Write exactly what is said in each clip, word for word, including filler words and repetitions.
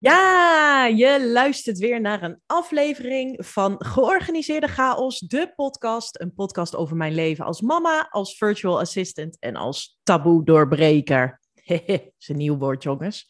Ja, je luistert weer naar een aflevering van Georganiseerde Chaos, de podcast. Een podcast over mijn leven als mama, als virtual assistant en als taboe-doorbreker. Hehe, is een nieuw woord, jongens.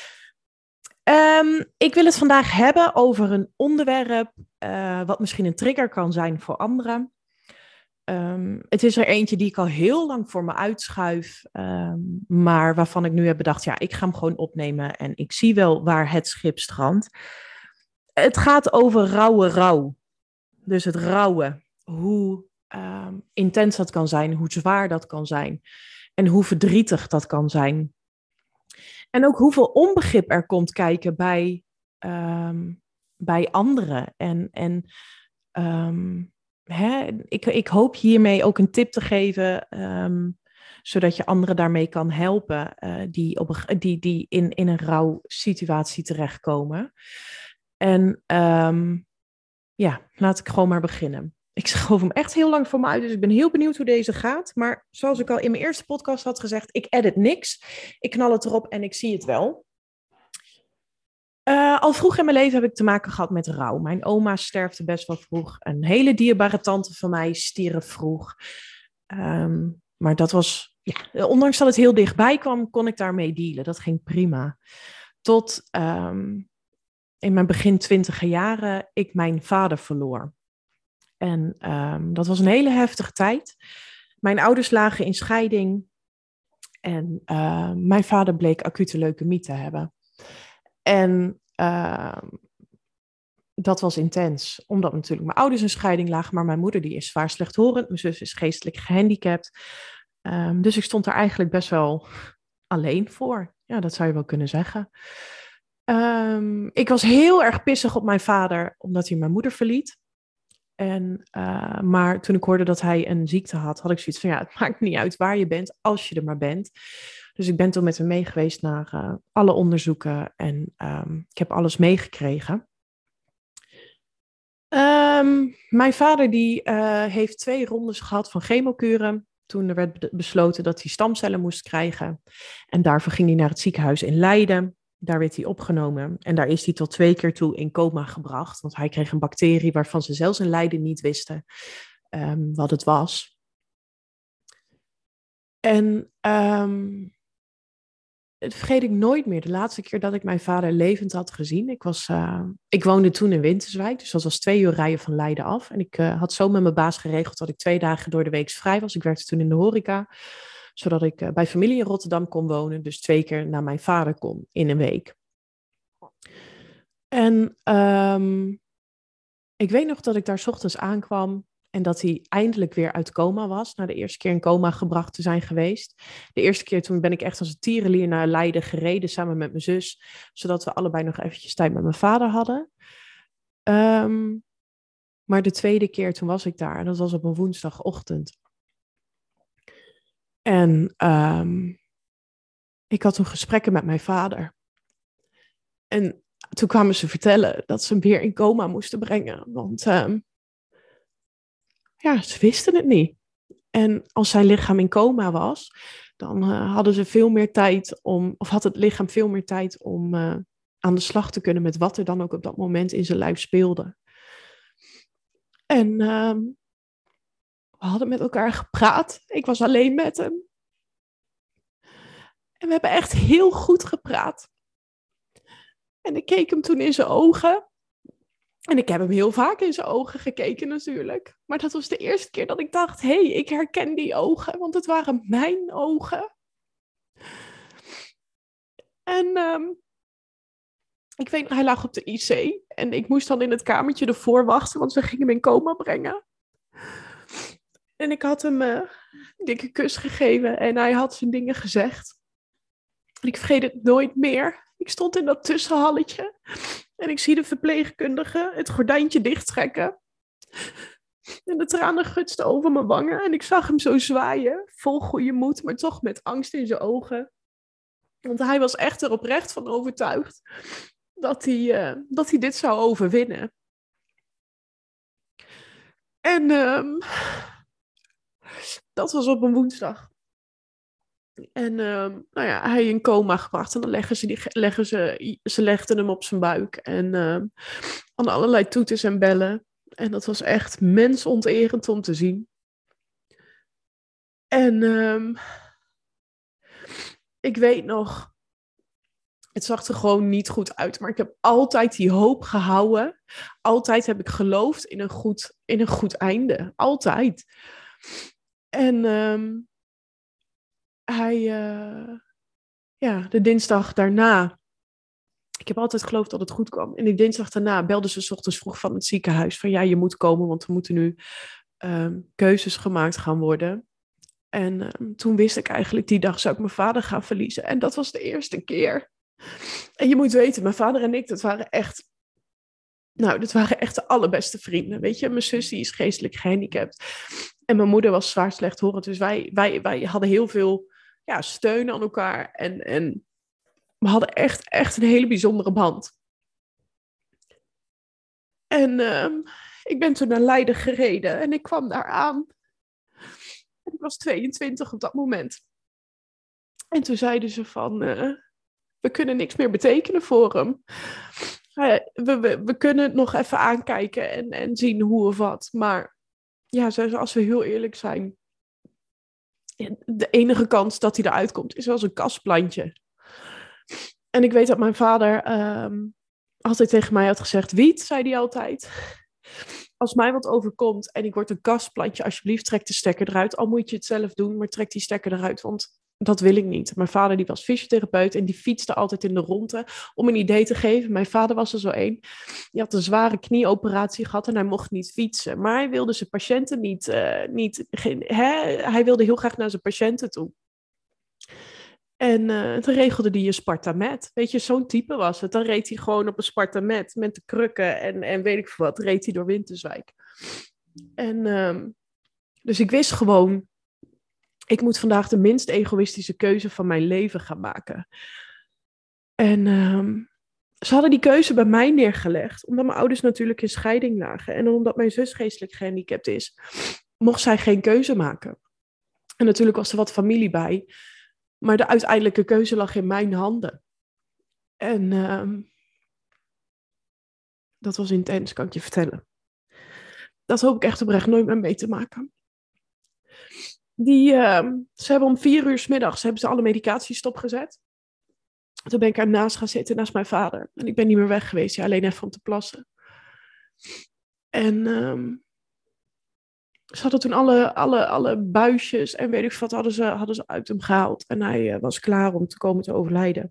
Um, ik wil het vandaag hebben over een onderwerp uh, wat misschien een trigger kan zijn voor anderen. Um, het is er eentje die ik al heel lang voor me uitschuif, um, maar waarvan ik nu heb bedacht, ja, ik ga hem gewoon opnemen en ik zie wel waar het schip strandt. Het gaat over rauwe rouw. Dus het rouwen, hoe um, intens dat kan zijn, hoe zwaar dat kan zijn en hoe verdrietig dat kan zijn. En ook hoeveel onbegrip er komt kijken bij, um, bij anderen en... en um, Hè, ik, ik hoop hiermee ook een tip te geven, um, zodat je anderen daarmee kan helpen uh, die, op een, die, die in, in een rouwsituatie terechtkomen. En um, ja, laat ik gewoon maar beginnen. Ik schoof hem echt heel lang voor me uit, dus ik ben heel benieuwd hoe deze gaat. Maar zoals ik al in mijn eerste podcast had gezegd, ik edit niks. Ik knal het erop en ik zie het wel. Uh, al vroeg in mijn leven heb ik te maken gehad met rouw. Mijn oma sterfte best wel vroeg. Een hele dierbare tante van mij stierf vroeg. Um, maar dat was, ja, ondanks dat het heel dichtbij kwam, kon ik daarmee dealen. Dat ging prima. Tot um, in mijn begin twintiger jaren ik mijn vader verloor. En um, dat was een hele heftige tijd. Mijn ouders lagen in scheiding. En uh, mijn vader bleek acute leukemie te hebben. En uh, dat was intens, omdat natuurlijk mijn ouders in scheiding lagen, maar mijn moeder die is zwaar slechthorend, mijn zus is geestelijk gehandicapt. Um, dus ik stond er eigenlijk best wel alleen voor. Ja, dat zou je wel kunnen zeggen. Um, ik was heel erg pissig op mijn vader, omdat hij mijn moeder verliet. En, uh, maar toen ik hoorde dat hij een ziekte had, had ik zoiets van, ja, het maakt niet uit waar je bent, als je er maar bent. Dus ik ben toen met hem mee geweest naar uh, alle onderzoeken en um, ik heb alles meegekregen. Um, mijn vader die uh, heeft twee rondes gehad van chemokuren. Toen er werd besloten dat hij stamcellen moest krijgen. En daarvoor ging hij naar het ziekenhuis in Leiden. Daar werd hij opgenomen. En daar is hij tot twee keer toe in coma gebracht. Want hij kreeg een bacterie waarvan ze zelfs in Leiden niet wisten um, wat het was. En um, dat vergeet ik nooit meer. De laatste keer dat ik mijn vader levend had gezien. Ik, was, uh, ik woonde toen in Winterswijk. Dus dat was twee uur rijden van Leiden af. En ik uh, had zo met mijn baas geregeld dat ik twee dagen door de week vrij was. Ik werkte toen in de horeca. Zodat ik uh, bij familie in Rotterdam kon wonen. Dus twee keer naar mijn vader kon in een week. En um, ik weet nog dat ik daar 's ochtends aankwam. En dat hij eindelijk weer uit coma was. Na de eerste keer in coma gebracht te zijn geweest. De eerste keer toen ben ik echt als een tierenlier naar Leiden gereden. Samen met mijn zus. Zodat we allebei nog eventjes tijd met mijn vader hadden. Um, maar de tweede keer toen was ik daar. En dat was op een woensdagochtend. En um, ik had toen gesprekken met mijn vader. En toen kwamen ze vertellen dat ze hem weer in coma moesten brengen. Want um, ja, ze wisten het niet. En als zijn lichaam in coma was, dan uh, hadden ze veel meer tijd om, of had het lichaam veel meer tijd om uh, aan de slag te kunnen met wat er dan ook op dat moment in zijn lijf speelde. En um, we hadden met elkaar gepraat. Ik was alleen met hem. En we hebben echt heel goed gepraat. En ik keek hem toen in zijn ogen. En ik heb hem heel vaak in zijn ogen gekeken natuurlijk. Maar dat was de eerste keer dat ik dacht, hé, hey, ik herken die ogen. Want het waren mijn ogen. En um, ik weet nog, hij lag op de I C. En ik moest dan in het kamertje ervoor wachten, want ze gingen hem in coma brengen. En ik had hem uh, een dikke kus gegeven en hij had zijn dingen gezegd. En ik vergeet het nooit meer. Ik stond in dat tussenhalletje. En ik zie de verpleegkundige het gordijntje dichttrekken. En de tranen gutsten over mijn wangen. En ik zag hem zo zwaaien. Vol goede moed, maar toch met angst in zijn ogen. Want hij was echt er oprecht van overtuigd. Dat hij, uh, dat hij dit zou overwinnen. En um, dat was op een woensdag. En um, nou ja, hij in coma gebracht. En dan leggen ze, die, leggen ze, ze legden hem op zijn buik. En um, aan allerlei toeters en bellen. En dat was echt mensonterend om te zien. En um, ik weet nog, het zag er gewoon niet goed uit. Maar ik heb altijd die hoop gehouden. Altijd heb ik geloofd in een goed, in een goed einde. Altijd. En um, hij, uh, ja, de dinsdag daarna. Ik heb altijd geloofd dat het goed kwam. En die dinsdag daarna belden ze 's ochtends vroeg van het ziekenhuis. Van ja, je moet komen, want er moeten nu um, keuzes gemaakt gaan worden. En um, toen wist ik eigenlijk, die dag zou ik mijn vader gaan verliezen. En dat was de eerste keer. En je moet weten, mijn vader en ik, dat waren echt... Nou, dat waren echt de allerbeste vrienden. Weet je, mijn zus die is geestelijk gehandicapt. En mijn moeder was zwaar slechthorend. Dus wij, wij, wij hadden heel veel ja, steun aan elkaar. En, en we hadden echt, echt een hele bijzondere band. En uh, ik ben toen naar Leiden gereden. En ik kwam daar aan. En ik was tweeëntwintig op dat moment. En toen zeiden ze van... Uh, we kunnen niks meer betekenen voor hem. Uh, we, we, we kunnen het nog even aankijken en, en zien hoe of wat. Maar ja, als we heel eerlijk zijn... De enige kans dat hij eruit komt is wel een kastplantje. En ik weet dat mijn vader um, altijd tegen mij had gezegd... Wiet, zei hij altijd. Als mij wat overkomt en ik word een kastplantje... alsjeblieft trek de stekker eruit. Al moet je het zelf doen, maar trek die stekker eruit. Want dat wil ik niet. Mijn vader die was fysiotherapeut en die fietste altijd in de ronde... om een idee te geven. Mijn vader was er zo één. Die had een zware knieoperatie gehad en hij mocht niet fietsen. Maar hij wilde zijn patiënten niet... Uh, niet geen, hè? Hij wilde heel graag naar zijn patiënten toe. En uh, toen regelde hij een Spartamet. Weet je, zo'n type was het. Dan reed hij gewoon op een Spartamet met de krukken en, en weet ik veel wat. Reed hij door Winterswijk. En um, dus ik wist gewoon... Ik moet vandaag de minst egoïstische keuze van mijn leven gaan maken. En um, ze hadden die keuze bij mij neergelegd. Omdat mijn ouders natuurlijk in scheiding lagen. En omdat mijn zus geestelijk gehandicapt is. Mocht zij geen keuze maken. En natuurlijk was er wat familie bij. Maar de uiteindelijke keuze lag in mijn handen. En um, dat was intens, kan ik je vertellen. Dat hoop ik echt oprecht nooit meer mee te maken. Die, uh, ze hebben om vier uur 's middags hebben ze alle medicatie stopgezet. Toen ben ik ernaast gaan zitten, naast mijn vader. En ik ben niet meer weg geweest, ja, alleen even om te plassen. En um, ze hadden toen alle, alle, alle buisjes en weet ik wat hadden ze, hadden ze uit hem gehaald. En hij uh, was klaar om te komen te overlijden.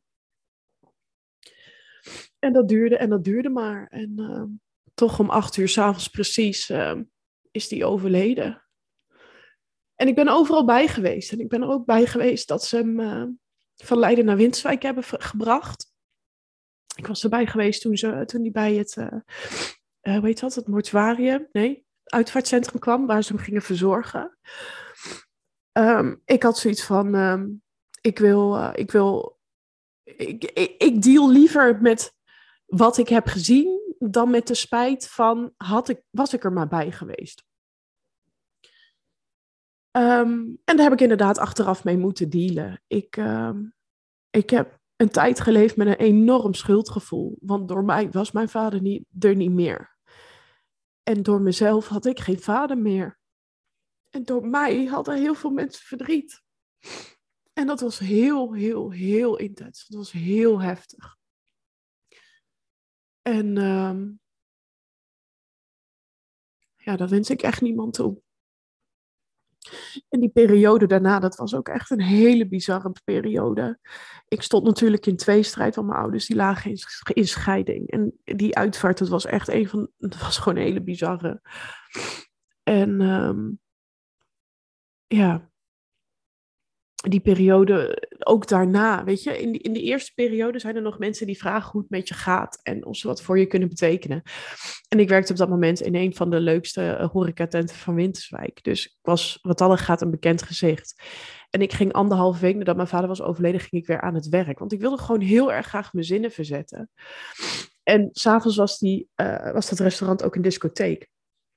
En dat duurde en dat duurde maar. En uh, toch om acht uur 's avonds precies uh, is die overleden. En ik ben overal bij geweest. En ik ben er ook bij geweest dat ze hem uh, van Leiden naar Winterswijk hebben gebracht. Ik was erbij geweest toen, ze, toen hij bij het, uh, uh, hoe heet dat, het mortuarium, nee, uitvaartcentrum kwam, waar ze hem gingen verzorgen. Um, ik had zoiets van, um, ik wil, uh, ik wil, ik, ik, ik deal liever met wat ik heb gezien, dan met de spijt van, had ik, was ik er maar bij geweest. Um, en daar heb ik inderdaad achteraf mee moeten dealen. Ik, um, ik heb een tijd geleefd met een enorm schuldgevoel. Want door mij was mijn vader niet, er niet meer. En door mezelf had ik geen vader meer. En door mij hadden heel veel mensen verdriet. En dat was heel, heel, heel intens. Dat was heel heftig. En um, ja, dat wens ik echt niemand toe. En die periode daarna, dat was ook echt een hele bizarre periode. Ik stond natuurlijk in tweestrijd, want mijn ouders die lagen in, in scheiding. En die uitvaart, dat was echt een van, dat was gewoon een hele bizarre. En um, ja, die periode, ook daarna, weet je, in, die, in de eerste periode zijn er nog mensen die vragen hoe het met je gaat en of ze wat voor je kunnen betekenen. En ik werkte op dat moment in een van de leukste uh, horecatenten van Winterswijk. Dus ik was wat dat gaat een bekend gezicht. En ik ging anderhalve week nadat mijn vader was overleden, ging ik weer aan het werk. Want ik wilde gewoon heel erg graag mijn zinnen verzetten. En s'avonds was, die, uh, was dat restaurant ook een discotheek.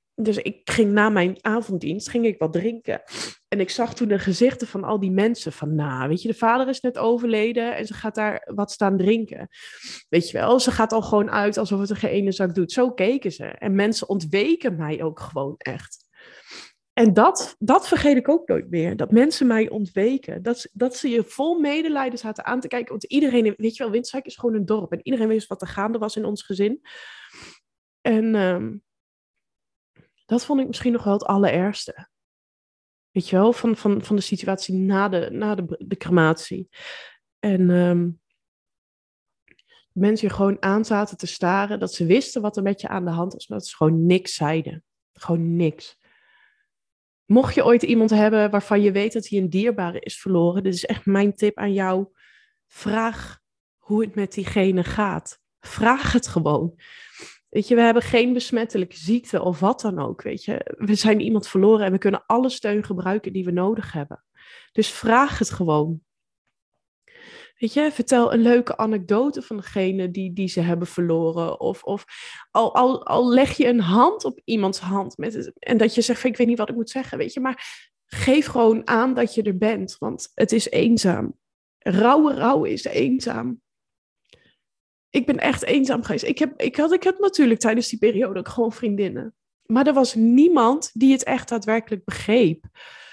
Dus ik ging na mijn avonddienst, ging ik wat drinken. En ik zag toen de gezichten van al die mensen van, nou, weet je, de vader is net overleden en ze gaat daar wat staan drinken. Weet je wel, ze gaat al gewoon uit alsof het er geen ene zak doet. Zo keken ze. En mensen ontweken mij ook gewoon echt. En dat, dat vergeet ik ook nooit meer. Dat mensen mij ontweken. Dat, dat ze je vol medelijden zaten aan te kijken. Want iedereen, weet je wel, Winterswijk is gewoon een dorp. En iedereen wist wat er gaande was in ons gezin. En um, dat vond ik misschien nog wel het allerergste. Weet je wel, van, van, van de situatie na de, na de, de crematie. En um, mensen je gewoon aan zaten te staren. Dat ze wisten wat er met je aan de hand was. Maar dat ze gewoon niks zeiden. Gewoon niks. Mocht je ooit iemand hebben waarvan je weet dat hij een dierbare is verloren. Dit is echt mijn tip aan jou. Vraag hoe het met diegene gaat. Vraag het gewoon. Weet je, we hebben geen besmettelijke ziekte of wat dan ook, weet je. We zijn iemand verloren en we kunnen alle steun gebruiken die we nodig hebben. Dus vraag het gewoon. Weet je, vertel een leuke anekdote van degene die, die ze hebben verloren. Of, of al, al, al leg je een hand op iemands hand met het, en dat je zegt van ik weet niet wat ik moet zeggen, weet je. Maar geef gewoon aan dat je er bent, want het is eenzaam. Rouwe rouw is eenzaam. Ik ben echt eenzaam geweest. Ik, heb, ik, had, ik had natuurlijk tijdens die periode ook gewoon vriendinnen. Maar er was niemand die het echt daadwerkelijk begreep.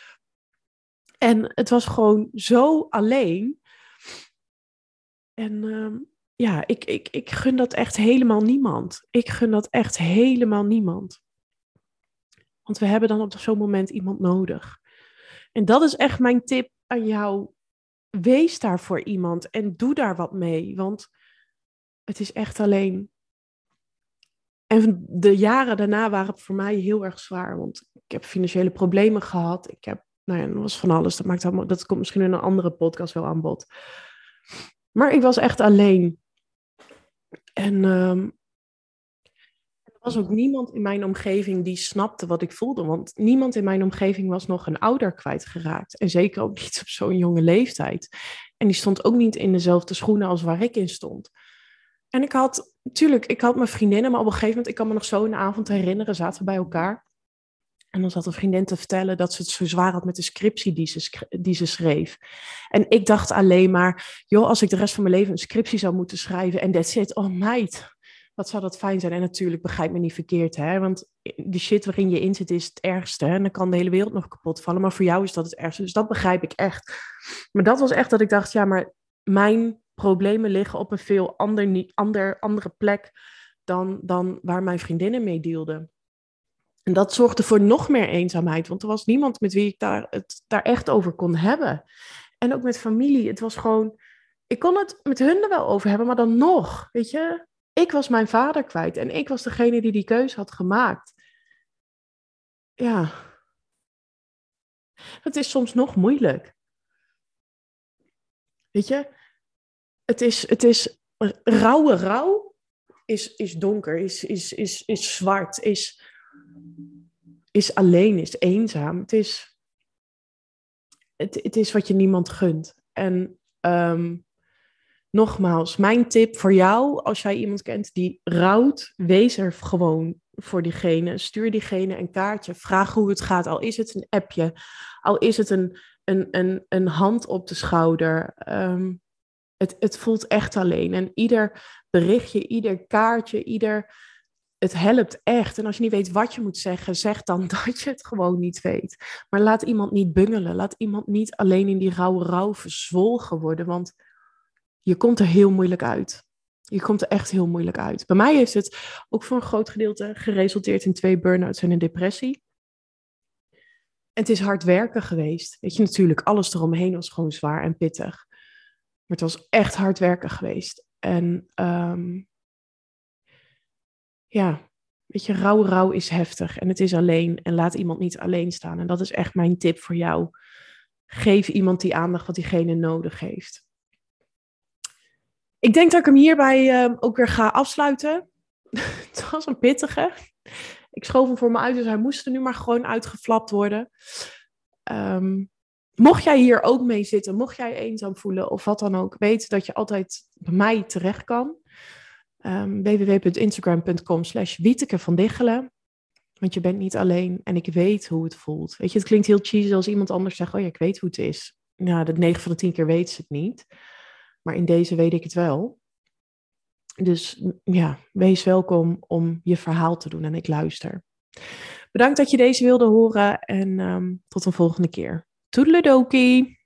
En het was gewoon zo alleen. En uh, ja, ik, ik, ik gun dat echt helemaal niemand. Ik gun dat echt helemaal niemand. Want we hebben dan op zo'n moment iemand nodig. En dat is echt mijn tip aan jou. Wees daar voor iemand en doe daar wat mee. Want het is echt alleen. En de jaren daarna waren het voor mij heel erg zwaar. Want ik heb financiële problemen gehad. Ik heb, nou ja, dat was van alles. Dat, maakt allemaal, dat komt misschien in een andere podcast wel aan bod. Maar ik was echt alleen. En um, er was ook niemand in mijn omgeving die snapte wat ik voelde. Want niemand in mijn omgeving was nog een ouder kwijtgeraakt. En zeker ook niet op zo'n jonge leeftijd. En die stond ook niet in dezelfde schoenen als waar ik in stond. En ik had, natuurlijk, ik had mijn vriendinnen, maar op een gegeven moment, ik kan me nog zo een avond herinneren, zaten we bij elkaar. En dan zat een vriendin te vertellen dat ze het zo zwaar had met de scriptie die ze, die ze schreef. En ik dacht alleen maar, joh, als ik de rest van mijn leven een scriptie zou moeten schrijven en that's it, oh meid, wat zou dat fijn zijn. En natuurlijk, begrijp me niet verkeerd, hè, want die shit waarin je in zit is het ergste. Hè? En dan kan de hele wereld nog kapot vallen, maar voor jou is dat het ergste. Dus dat begrijp ik echt. Maar dat was echt dat ik dacht, ja, maar mijn problemen liggen op een veel ander, ander, andere plek dan, dan waar mijn vriendinnen mee dealden. En dat zorgde voor nog meer eenzaamheid, want er was niemand met wie ik daar, het daar echt over kon hebben. En ook met familie, het was gewoon, ik kon het met hun er wel over hebben, maar dan nog, weet je. Ik was mijn vader kwijt en ik was degene die die keuze had gemaakt. Ja, het is soms nog moeilijk. Weet je, het is, het is rauwe rouw, is, is donker, is, is, is, is zwart, is, is alleen, is eenzaam. Het is, het, het is wat je niemand gunt. En um, nogmaals, mijn tip voor jou, als jij iemand kent die rouwt, wees er gewoon voor diegene. Stuur diegene een kaartje, vraag hoe het gaat. Al is het een appje, al is het een, een, een, een hand op de schouder. Um, het, het voelt echt alleen. En ieder berichtje, ieder kaartje, ieder... Het helpt echt. En als je niet weet wat je moet zeggen, zeg dan dat je het gewoon niet weet. Maar laat iemand niet bungelen. Laat iemand niet alleen in die rauwe rouw verzwolgen worden. Want je komt er heel moeilijk uit. Je komt er echt heel moeilijk uit. Bij mij heeft het ook voor een groot gedeelte geresulteerd in twee burn-outs en een depressie. En het is hard werken geweest. Weet je, natuurlijk, alles eromheen was gewoon zwaar en pittig. Maar het was echt hard werken geweest. En um, ja, weet je, rauw, rauw is heftig. En het is alleen. En laat iemand niet alleen staan. En dat is echt mijn tip voor jou. Geef iemand die aandacht wat diegene nodig heeft. Ik denk dat ik hem hierbij uh, ook weer ga afsluiten. Het was een pittige. Ik schoof hem voor me uit, dus hij moest er nu maar gewoon uitgeflapt worden. Um, mocht jij hier ook mee zitten, mocht jij eenzaam voelen of wat dan ook, weet dat je altijd bij mij terecht kan. Um, w w w punt instagram punt com slash Wieteke van Diggelen. Want je bent niet alleen en ik weet hoe het voelt. Weet je, het klinkt heel cheesy als iemand anders zegt, oh ja, ik weet hoe het is. Ja, dat negen van de tien keer weet ze het niet. Maar in deze weet ik het wel. Dus ja, wees welkom om je verhaal te doen en ik luister. Bedankt dat je deze wilde horen en um, tot een volgende keer. Toedeledokie!